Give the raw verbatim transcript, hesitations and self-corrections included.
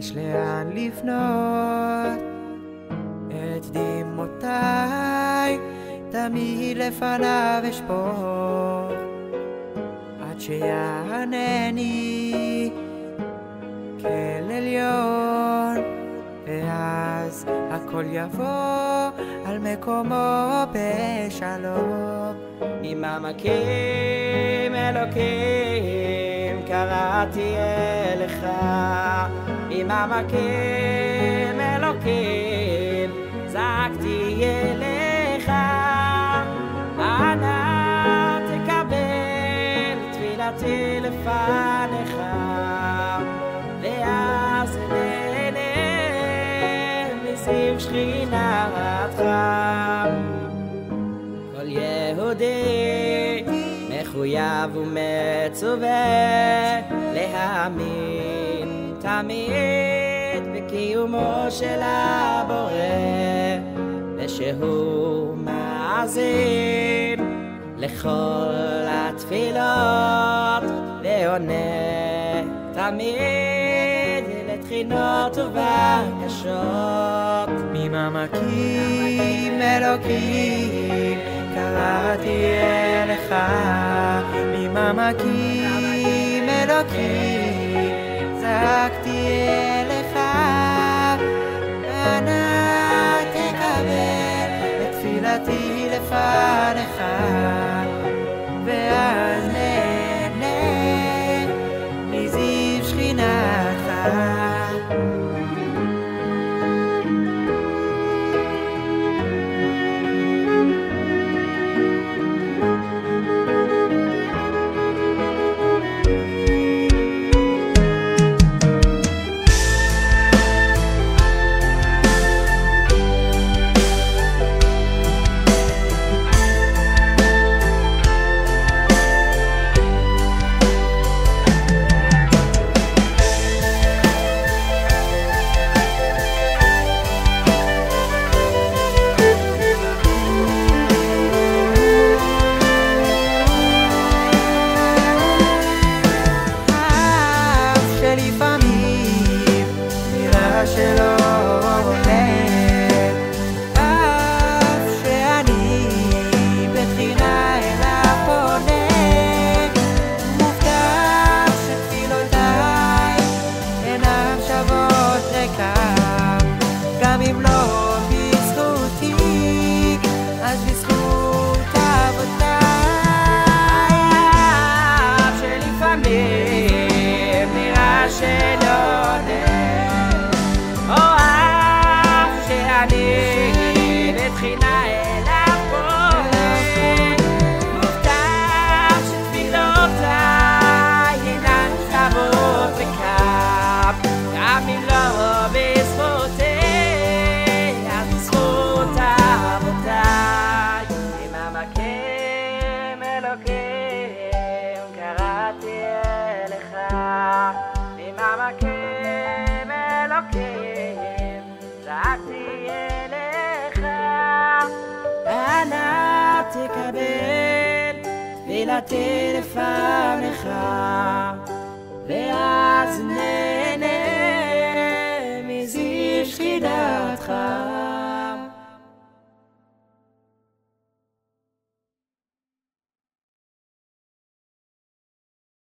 יש לאן לפנות את דמעותיי, תמיד לפניו אשפוך עד שיענני כאל עליון, ואז הכל יבוא על מקומו בשלום. ממעמקים אלוקים קראתי אליך, ממעמקים אלוקים זעקתי אליך. אנא תקבל תפילתי לפניך, ואז נהנה מזיו שכינתך. כל יהודי מחויב ומצווה להאמין תמיד בקיומו של הבורא, ושהוא מאזין לכל התפילות ועונה תמיד לתחינות ובקשות. ממעמקים אלוקים קראתי אליך, ממעמקים אלוקים זעקתי אליך. אנא תקבל את תפילתי לפניך, ואז נהנה מזיו שכינתך. שלא הולך, אף שאני בתחינה אליו פונה, מובטח שתפילותיי אינן שוות ריקם, גם אם לא בזכותי אז בזכות אבותיי. אף שלפעמים נראה שלא הולך, אני בתחינה אליו פונה, מובטח שתפילותיי אינן שוות ריקם, גם אם לא בזכותי אז בזכות אבותיי. ממעמקים אלוקים קראתי אליך, ממעמקים אלוקים זעקתי אליך. אנא תקבל תפילתי לפניך,